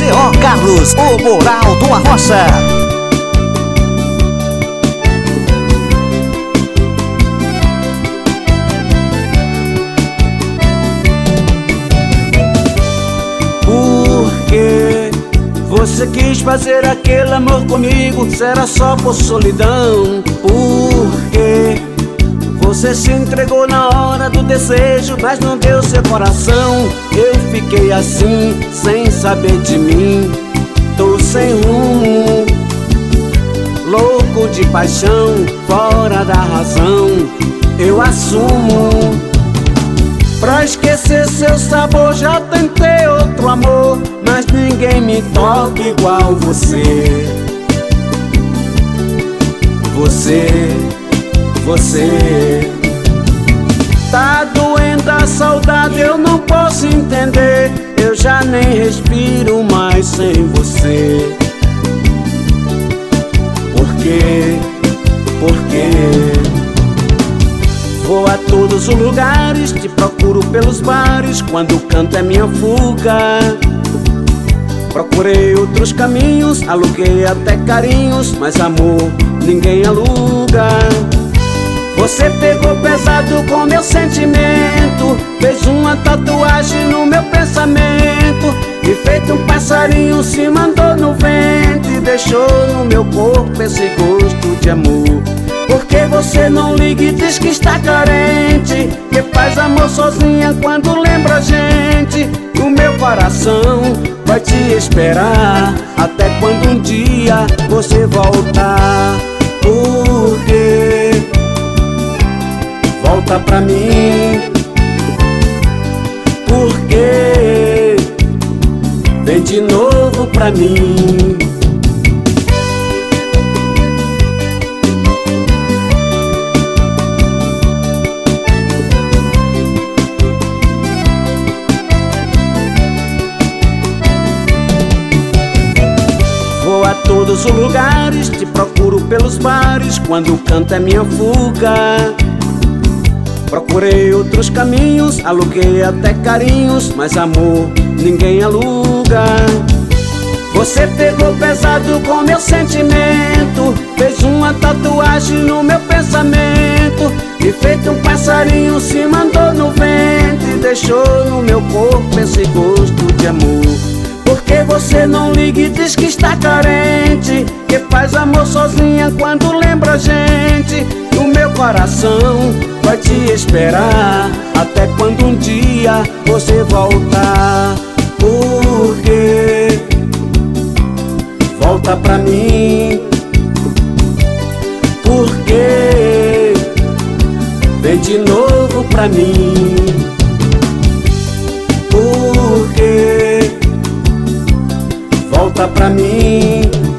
B.O. Carlos, o Moral do Arrocha. Porque você quis fazer aquele amor comigo, será só por solidão? Porque você se entregou na hora do desejo, mas não deu seu coração. Eu fiquei assim, sem saber de mim. Tô sem rumo, louco de paixão, fora da razão. Eu assumo. Pra esquecer seu sabor já tentei outro amor, mas ninguém me toca igual você. Você tá doendo a saudade, eu não posso entender. Eu já nem respiro mais sem você. Por quê? Por quê? Vou a todos os lugares, te procuro pelos bares, quando canto é minha fuga. Procurei outros caminhos, aluguei até carinhos, mas amor ninguém aluga. Você pegou pesado com meu sentimento, fez uma tatuagem no meu pensamento, e feito um passarinho se mandou no vento e deixou no meu corpo esse gosto de amor. Porque você não liga e diz que está carente, que faz amor sozinha quando lembra a gente. O meu coração vai te esperar até quando um dia você voltar. Porque volta pra mim. Porque vem de novo pra mim. Vou a todos os lugares, te procuro pelos bares, quando canto é minha fuga. Procurei outros caminhos, aluguei até carinhos, mas amor ninguém aluga. Você pegou pesado com meu sentimento, fez uma tatuagem no meu pensamento, e feito um passarinho se mandou no vento e deixou no meu corpo esse gosto de amor. Porque você não liga e diz que está carente, que faz amor sozinha quando lembra a gente. E o meu coração vai te esperar até quando um dia você voltar. Porque volta pra mim. Porque vem de novo pra mim. Porque volta pra mim.